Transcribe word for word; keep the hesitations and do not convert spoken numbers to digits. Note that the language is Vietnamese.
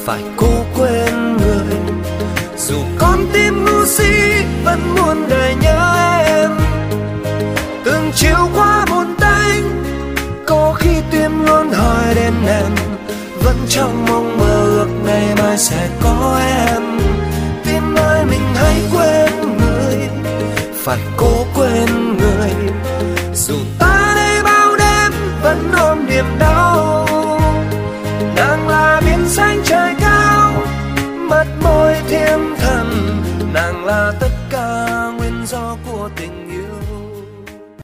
phải cố quên người. Dù con tim ngu si vẫn muốn đời nhớ em. Từng chiều qua buồn tênh, có khi tim luôn hỏi đến em, vẫn trong mong mơ ước ngày mai sẽ có em.